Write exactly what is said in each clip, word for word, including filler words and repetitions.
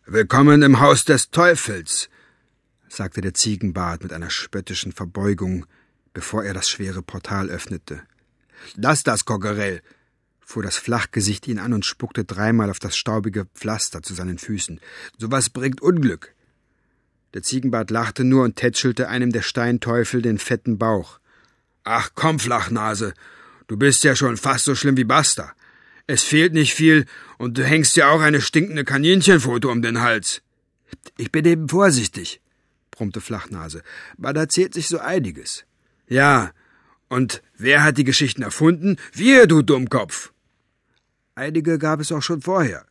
»Willkommen im Haus des Teufels«, sagte der Ziegenbart mit einer spöttischen Verbeugung, bevor er das schwere Portal öffnete. »Lass das, Cockerell«, fuhr das Flachgesicht ihn an und spuckte dreimal auf das staubige Pflaster zu seinen Füßen. »Sowas bringt Unglück.« Der Ziegenbart lachte nur und tätschelte einem der Steinteufel den fetten Bauch. »Ach komm, Flachnase, du bist ja schon fast so schlimm wie Buster. Es fehlt nicht viel, und du hängst ja auch eine stinkende Kaninchenpfote um den Hals.« »Ich bin eben vorsichtig«, brummte Flachnase, »aber da zählt sich so einiges.« »Ja, und wer hat die Geschichten erfunden? Wir, du Dummkopf!« »Einige gab es auch schon vorher.«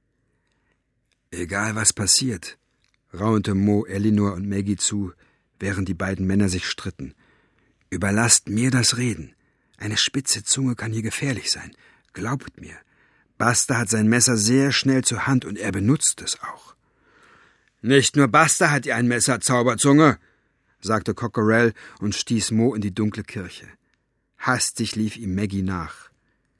»Egal, was passiert«, raunte Mo Elinor und Maggie zu, während die beiden Männer sich stritten. »Überlasst mir das Reden. Eine spitze Zunge kann hier gefährlich sein. Glaubt mir, Buster hat sein Messer sehr schnell zur Hand und er benutzt es auch.« »Nicht nur Buster hat ja ein Messer, Zauberzunge«, sagte Cockerell und stieß Mo in die dunkle Kirche. Hastig lief ihm Maggie nach.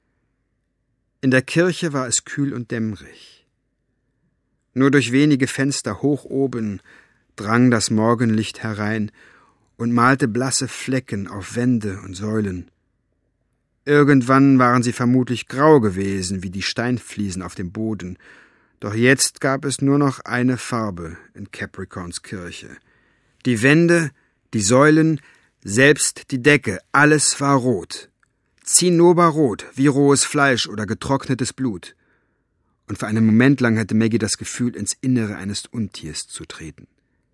In der Kirche war es kühl und dämmerig. Nur durch wenige Fenster hoch oben drang das Morgenlicht herein und malte blasse Flecken auf Wände und Säulen. Irgendwann waren sie vermutlich grau gewesen, wie die Steinfliesen auf dem Boden, doch jetzt gab es nur noch eine Farbe in Capricorns Kirche. Die Wände, die Säulen, selbst die Decke, alles war rot. Zinnoberrot, wie rohes Fleisch oder getrocknetes Blut. Und für einen Moment lang hatte Maggie das Gefühl, ins Innere eines Untiers zu treten.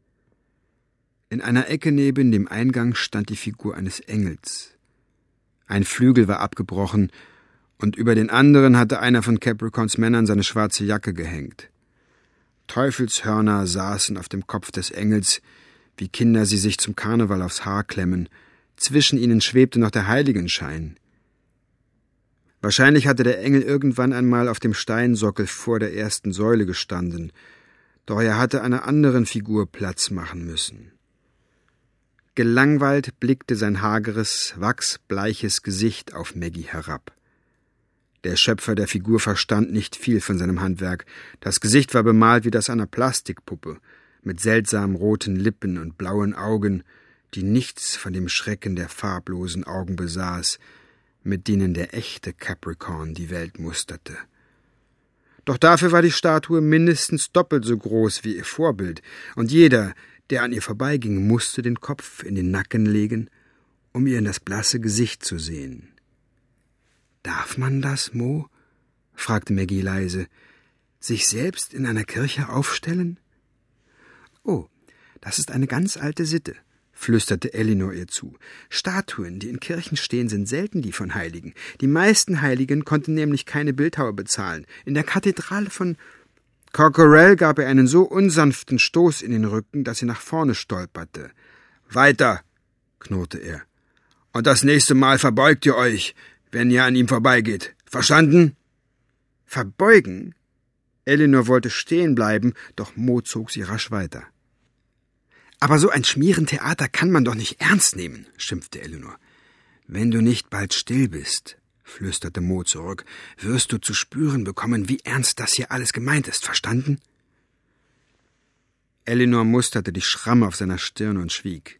In einer Ecke neben dem Eingang stand die Figur eines Engels. Ein Flügel war abgebrochen, und über den anderen hatte einer von Capricorns Männern seine schwarze Jacke gehängt. Teufelshörner saßen auf dem Kopf des Engels, wie Kinder sie sich zum Karneval aufs Haar klemmen. Zwischen ihnen schwebte noch der Heiligenschein. Wahrscheinlich hatte der Engel irgendwann einmal auf dem Steinsockel vor der ersten Säule gestanden, doch er hatte einer anderen Figur Platz machen müssen. Gelangweilt blickte sein hageres, wachsbleiches Gesicht auf Maggie herab. Der Schöpfer der Figur verstand nicht viel von seinem Handwerk. Das Gesicht war bemalt wie das einer Plastikpuppe, mit seltsamen roten Lippen und blauen Augen, die nichts von dem Schrecken der farblosen Augen besaß, mit denen der echte Capricorn die Welt musterte. Doch dafür war die Statue mindestens doppelt so groß wie ihr Vorbild, und jeder, der an ihr vorbeiging, musste den Kopf in den Nacken legen, um ihr in das blasse Gesicht zu sehen. »Darf man das, Mo?« fragte Maggie leise. »Sich selbst in einer Kirche aufstellen?« »Oh, das ist eine ganz alte Sitte«, flüsterte Elinor ihr zu. »Statuen, die in Kirchen stehen, sind selten die von Heiligen. Die meisten Heiligen konnten nämlich keine Bildhauer bezahlen. In der Kathedrale von...« Cockerell gab ihr einen so unsanften Stoß in den Rücken, dass sie nach vorne stolperte. »Weiter«, knurrte er. »Und das nächste Mal verbeugt ihr euch, wenn ihr an ihm vorbeigeht. Verstanden?« »Verbeugen?« Elinor wollte stehen bleiben, doch Mo zog sie rasch weiter. »Aber so ein Schmierentheater kann man doch nicht ernst nehmen«, schimpfte Elinor. »Wenn du nicht bald still bist«, flüsterte Mo zurück, »wirst du zu spüren bekommen, wie ernst das hier alles gemeint ist, verstanden?« Elinor musterte die Schramme auf seiner Stirn und schwieg.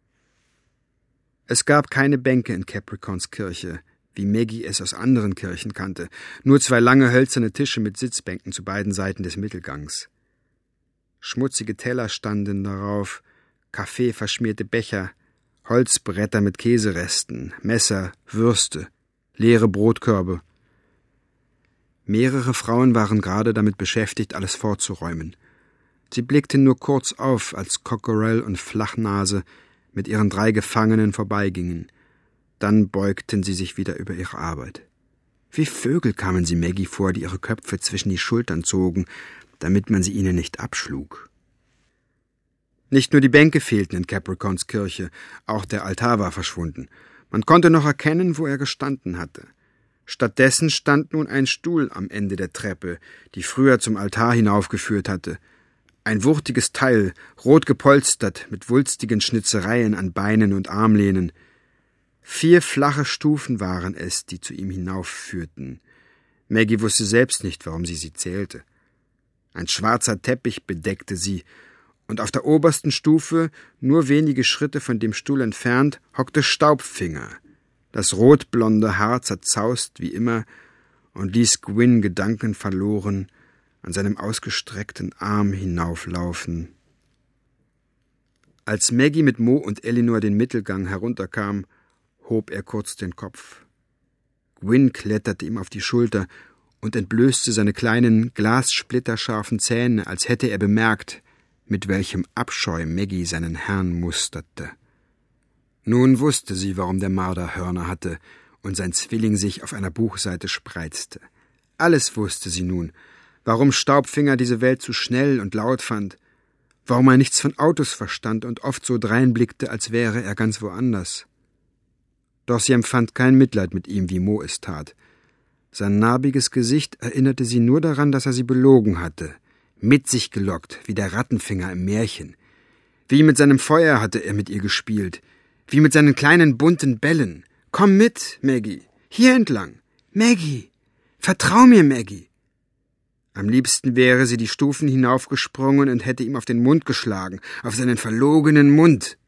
Es gab keine Bänke in Capricorns Kirche, wie Maggie es aus anderen Kirchen kannte, nur zwei lange hölzerne Tische mit Sitzbänken zu beiden Seiten des Mittelgangs. Schmutzige Teller standen darauf, kaffeeverschmierte Becher, Holzbretter mit Käseresten, Messer, Würste, leere Brotkörbe. Mehrere Frauen waren gerade damit beschäftigt, alles vorzuräumen. Sie blickten nur kurz auf, als Cockerell und Flachnase mit ihren drei Gefangenen vorbeigingen. Dann beugten sie sich wieder über ihre Arbeit. Wie Vögel kamen sie Maggie vor, die ihre Köpfe zwischen die Schultern zogen, damit man sie ihnen nicht abschlug. Nicht nur die Bänke fehlten in Capricorns Kirche, auch der Altar war verschwunden. Man konnte noch erkennen, wo er gestanden hatte. Stattdessen stand nun ein Stuhl am Ende der Treppe, die früher zum Altar hinaufgeführt hatte. Ein wuchtiges Teil, rot gepolstert, mit wulstigen Schnitzereien an Beinen und Armlehnen. Vier flache Stufen waren es, die zu ihm hinaufführten. Maggie wusste selbst nicht, warum sie sie zählte. Ein schwarzer Teppich bedeckte sie, und auf der obersten Stufe, nur wenige Schritte von dem Stuhl entfernt, hockte Staubfinger, das rotblonde Haar zerzaust wie immer, und ließ Gwyn gedankenverloren an seinem ausgestreckten Arm hinauflaufen. Als Maggie mit Mo und Elinor den Mittelgang herunterkam, hob er kurz den Kopf. Gwyn kletterte ihm auf die Schulter und entblößte seine kleinen, glassplitterscharfen Zähne, als hätte er bemerkt, mit welchem Abscheu Maggie seinen Herrn musterte. Nun wusste sie, warum der Marder Hörner hatte und sein Zwilling sich auf einer Buchseite spreizte. Alles wusste sie nun, warum Staubfinger diese Welt zu schnell und laut fand, warum er nichts von Autos verstand und oft so dreinblickte, als wäre er ganz woanders. Doch sie empfand kein Mitleid mit ihm, wie Mo es tat. Sein narbiges Gesicht erinnerte sie nur daran, dass er sie belogen hatte, mit sich gelockt, wie der Rattenfinger im Märchen. Wie mit seinem Feuer hatte er mit ihr gespielt, wie mit seinen kleinen bunten Bällen. »Komm mit, Maggie, hier entlang. Maggie, vertrau mir, Maggie.« Am liebsten wäre sie die Stufen hinaufgesprungen und hätte ihm auf den Mund geschlagen, auf seinen verlogenen Mund.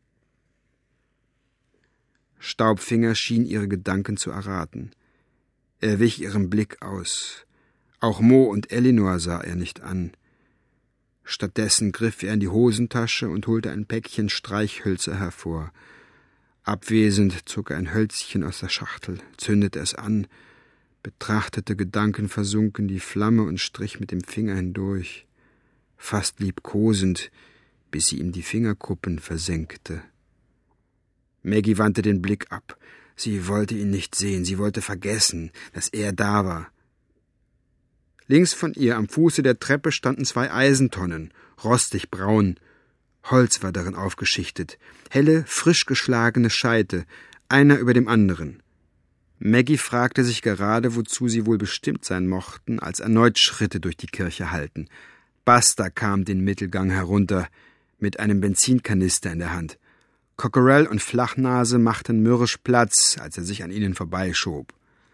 Staubfinger schien ihre Gedanken zu erraten. Er wich ihrem Blick aus. Auch Mo und Elinor sah er nicht an. Stattdessen griff er in die Hosentasche und holte ein Päckchen Streichhölzer hervor. Abwesend zog er ein Hölzchen aus der Schachtel, zündete es an, betrachtete gedankenversunken die Flamme und strich mit dem Finger hindurch, fast liebkosend, bis sie ihm die Fingerkuppen versenkte. Maggie wandte den Blick ab. Sie wollte ihn nicht sehen, sie wollte vergessen, dass er da war. Links von ihr am Fuße der Treppe standen zwei Eisentonnen, rostig braun. Holz war darin aufgeschichtet, helle, frisch geschlagene Scheite, einer über dem anderen. Maggie fragte sich gerade, wozu sie wohl bestimmt sein mochten, als erneut Schritte durch die Kirche hallten. Buster kam den Mittelgang herunter, mit einem Benzinkanister in der Hand. Cockerell und Flachnase machten mürrisch Platz, als er sich an ihnen vorbeischob.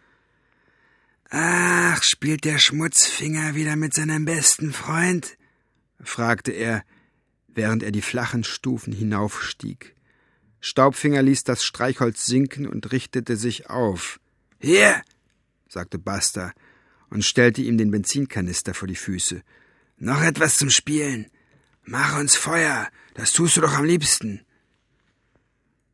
»Ach, spielt der Schmutzfinger wieder mit seinem besten Freund?« fragte er, während er die flachen Stufen hinaufstieg. Staubfinger ließ das Streichholz sinken und richtete sich auf. »Hier«, sagte Buster und stellte ihm den Benzinkanister vor die Füße. »Noch etwas zum Spielen? Mach uns Feuer, das tust du doch am liebsten.«